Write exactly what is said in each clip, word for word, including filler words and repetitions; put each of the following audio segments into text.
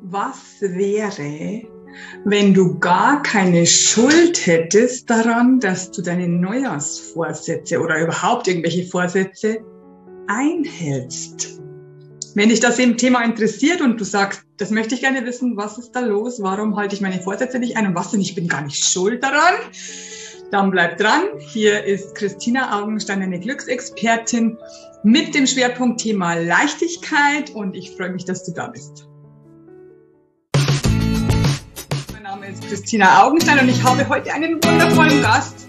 Was wäre, wenn du gar keine Schuld hättest daran, dass du deine Neujahrsvorsätze oder überhaupt irgendwelche Vorsätze einhältst? Wenn dich das eben Thema interessiert und du sagst, das möchte ich gerne wissen, was ist da los, warum halte ich meine Vorsätze nicht ein und was denn, ich bin gar nicht schuld daran, dann bleib dran. Hier ist Christina Augenstein, eine Glücksexpertin mit dem Schwerpunktthema Leichtigkeit und ich freue mich, dass du da bist. Mein Name ist Christina Augenstein und ich habe heute einen wundervollen Gast.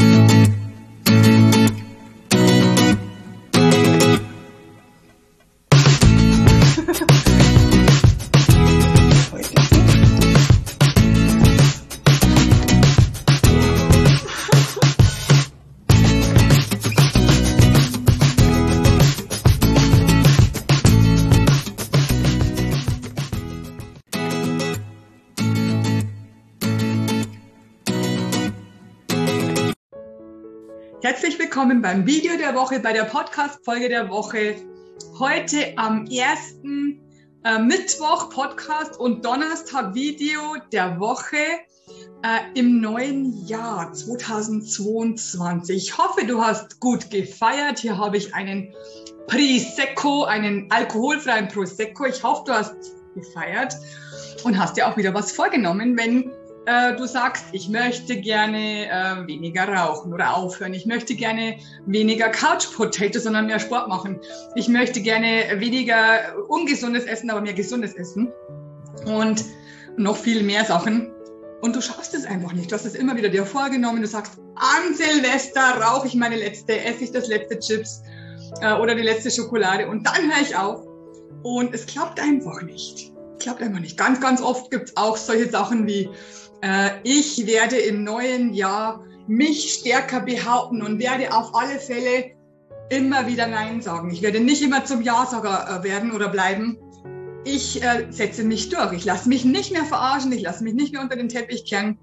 Herzlich willkommen beim Video der Woche, bei der Podcast-Folge der Woche. Heute am ersten Äh, Mittwoch Podcast und Donnerstag Video der Woche äh, im neuen Jahr zweitausendzweiundzwanzig. Ich hoffe, du hast gut gefeiert. Hier habe ich einen Prosecco, einen alkoholfreien Prosecco. Ich hoffe, du hast gefeiert und hast dir auch wieder was vorgenommen, wenn äh, du sagst, ich möchte gerne äh, weniger rauchen oder aufhören. Ich möchte gerne weniger Couch Potato, sondern mehr Sport machen. Ich möchte gerne weniger ungesundes Essen, aber mehr gesundes Essen. Und noch viel mehr Sachen. Und du schaffst es einfach nicht. Du hast es immer wieder dir vorgenommen. Du sagst, an Silvester rauche ich meine letzte, esse ich das letzte Chips äh, oder die letzte Schokolade. Und dann höre ich auf. Und es klappt einfach nicht. Klappt einfach nicht. Ganz, ganz oft gibt es auch solche Sachen wie, äh, ich werde im neuen Jahr mich stärker behaupten und werde auf alle Fälle immer wieder Nein sagen. Ich werde nicht immer zum Ja-Sager äh, werden oder bleiben. Ich äh, setze mich durch. Ich lasse mich nicht mehr verarschen. Ich lasse mich nicht mehr unter den Teppich kehren.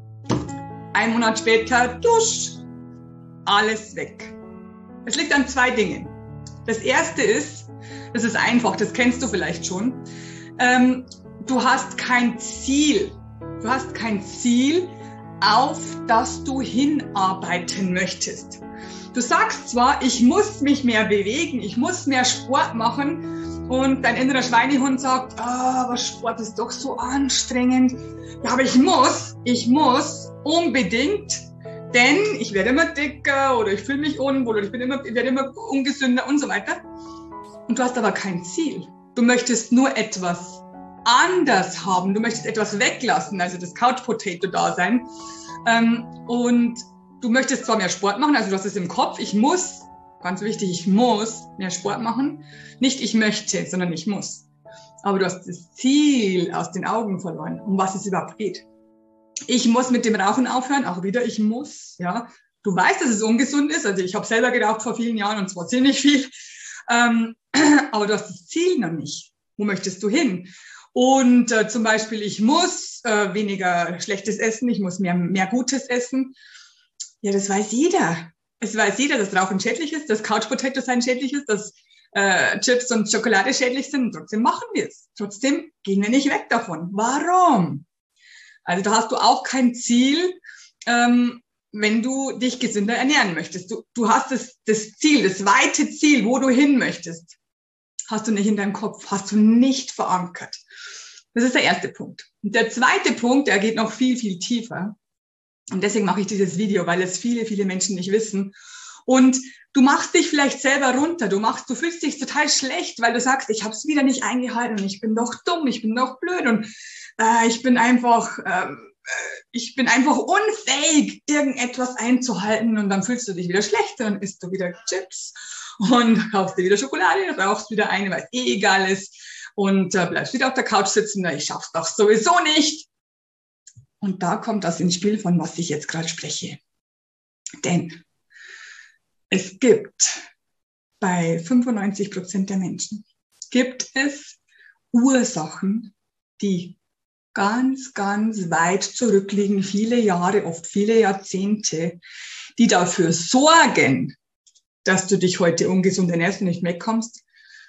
Ein Monat später, dusch, alles weg. Es liegt an zwei Dingen. Das erste ist, das ist einfach, das kennst du vielleicht schon. Ähm, du hast kein Ziel. Du hast kein Ziel, auf das du hinarbeiten möchtest. Du sagst zwar, ich muss mich mehr bewegen, ich muss mehr Sport machen und dein innerer Schweinehund sagt, ah, aber Sport ist doch so anstrengend. Ja, aber ich muss, ich muss unbedingt, denn ich werde immer dicker oder ich fühle mich unwohl oder ich bin immer, ich werde immer ungesünder und so weiter. Und du hast aber kein Ziel. Du möchtest nur etwas anders haben. Du möchtest etwas weglassen, also das Couch Potato Dasein. Ähm, und du möchtest zwar mehr Sport machen, also du hast es im Kopf, ich muss, ganz wichtig, ich muss mehr Sport machen. Nicht ich möchte, sondern ich muss. Aber du hast das Ziel aus den Augen verloren, um was es überhaupt geht. Ich muss mit dem Rauchen aufhören, auch wieder ich muss. Ja, du weißt, dass es ungesund ist. Also ich habe selber geraucht vor vielen Jahren und zwar ziemlich viel. Ähm, aber du hast das Ziel noch nicht. Wo möchtest du hin? Und äh, zum Beispiel, ich muss äh, weniger schlechtes essen, ich muss mehr, mehr Gutes essen. Ja, das weiß jeder. Es weiß jeder, dass Rauchen schädlich ist, dass Couch Potato sein schädlich ist, dass äh, Chips und Schokolade schädlich sind. Und trotzdem machen wir es. Trotzdem gehen wir nicht weg davon. Warum? Also da hast du auch kein Ziel, ähm, wenn du dich gesünder ernähren möchtest. Du, du hast das, das Ziel, das weite Ziel, wo du hin möchtest, hast du nicht in deinem Kopf, hast du nicht verankert. Das ist der erste Punkt. Und der zweite Punkt, der geht noch viel, viel tiefer. Und deswegen mache ich dieses Video, weil es viele, viele Menschen nicht wissen. Und du machst dich vielleicht selber runter. Du machst, du fühlst dich total schlecht, weil du sagst, ich habe es wieder nicht eingehalten und ich bin doch dumm, ich bin doch blöd und äh, ich bin einfach, äh, ich bin einfach unfähig, irgendetwas einzuhalten. Und dann fühlst du dich wieder schlecht, dann isst du wieder Chips und kaufst dir wieder Schokolade, rauchst wieder eine, weil es eh egal ist und äh, bleibst wieder auf der Couch sitzen, na, ich schaff's doch sowieso nicht. Und da kommt das ins Spiel, von was ich jetzt gerade spreche. Denn es gibt bei fünfundneunzig Prozent der Menschen, gibt es Ursachen, die ganz, ganz weit zurückliegen, viele Jahre, oft viele Jahrzehnte, die dafür sorgen, dass du dich heute ungesund ernährst und nicht wegkommst,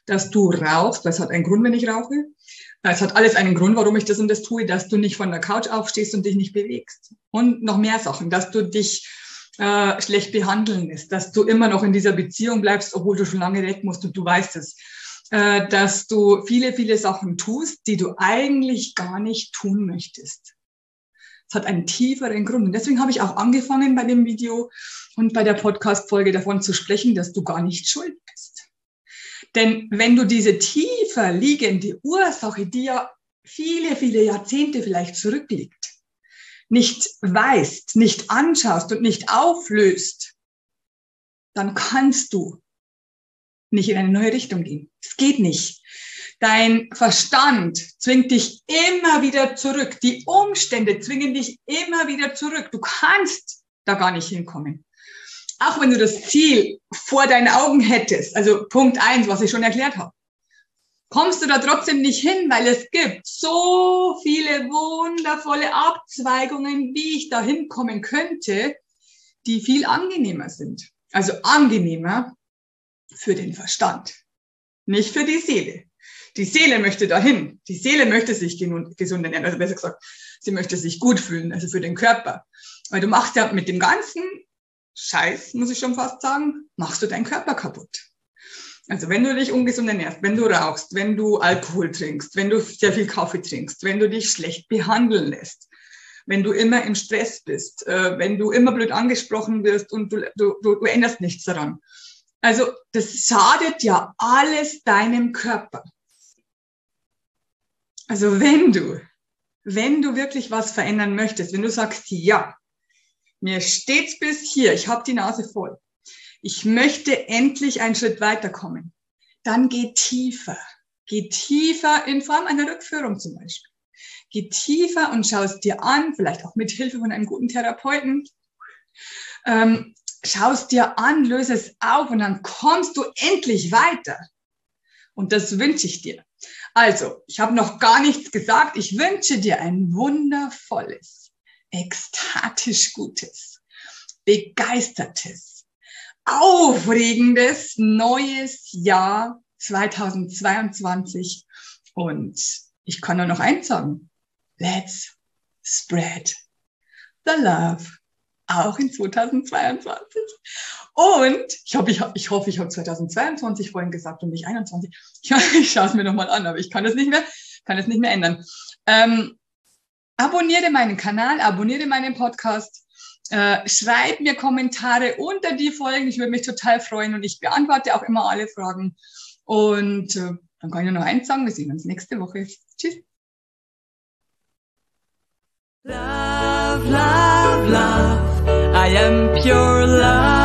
dass du rauchst, weil es hat einen Grund, wenn ich rauche. Es hat alles einen Grund, warum ich das und das tue, dass du nicht von der Couch aufstehst und dich nicht bewegst. Und noch mehr Sachen, dass du dich äh, schlecht behandeln lässt, dass du immer noch in dieser Beziehung bleibst, obwohl du schon lange weg musst und du weißt es. Äh, dass du viele, viele Sachen tust, die du eigentlich gar nicht tun möchtest. Es hat einen tieferen Grund. Und deswegen habe ich auch angefangen bei dem Video und bei der Podcast-Folge davon zu sprechen, dass du gar nicht schuld bist. Denn wenn du diese tiefer liegende Ursache, die ja viele, viele Jahrzehnte vielleicht zurückliegt, nicht weißt, nicht anschaust und nicht auflöst, dann kannst du nicht in eine neue Richtung gehen. Es geht nicht. Dein Verstand zwingt dich immer wieder zurück. Die Umstände zwingen dich immer wieder zurück. Du kannst da gar nicht hinkommen. Auch wenn du das Ziel vor deinen Augen hättest, also Punkt eins, was ich schon erklärt habe, kommst du da trotzdem nicht hin, weil es gibt so viele wundervolle Abzweigungen, wie ich da hinkommen könnte, die viel angenehmer sind. Also angenehmer für den Verstand, nicht für die Seele. Die Seele möchte dahin. Die Seele möchte sich gesund ernähren, also besser gesagt, sie möchte sich gut fühlen, also für den Körper. Weil du machst ja mit dem ganzen Scheiß, muss ich schon fast sagen, machst du deinen Körper kaputt. Also wenn du dich ungesund ernährst, wenn du rauchst, wenn du Alkohol trinkst, wenn du sehr viel Kaffee trinkst, wenn du dich schlecht behandeln lässt, wenn du immer im Stress bist, äh, wenn du immer blöd angesprochen wirst und du, du, du, du änderst nichts daran. Also das schadet ja alles deinem Körper. Also wenn du, wenn du wirklich was verändern möchtest, wenn du sagst, ja, mir steht's bis hier, ich habe die Nase voll, ich möchte endlich einen Schritt weiterkommen, dann geh tiefer. Geh tiefer in Form einer Rückführung zum Beispiel. Geh tiefer und schau es dir an, vielleicht auch mit Hilfe von einem guten Therapeuten. Ähm, schau es dir an, löse es auf und dann kommst du endlich weiter. Und das wünsche ich dir. Also, ich habe noch gar nichts gesagt. Ich wünsche dir ein wundervolles, ekstatisch gutes, begeistertes, aufregendes neues Jahr zweitausendzweiundzwanzig. Und ich kann nur noch eins sagen. Let's spread the love. Auch in zweitausendzweiundzwanzig. Und ich hoffe, ich, ich, hoffe, ich habe zweitausendzweiundzwanzig vorhin gesagt und nicht einundzwanzig. Ich, ich schaue es mir nochmal an, aber ich kann es nicht mehr, kann es nicht mehr ändern. Ähm, abonniere meinen Kanal, abonniere meinen Podcast, äh, schreib mir Kommentare unter die Folgen. Ich würde mich total freuen und ich beantworte auch immer alle Fragen. Und äh, dann kann ich nur noch eins sagen, wir sehen uns nächste Woche. Tschüss. Love, love, love, I am pure love.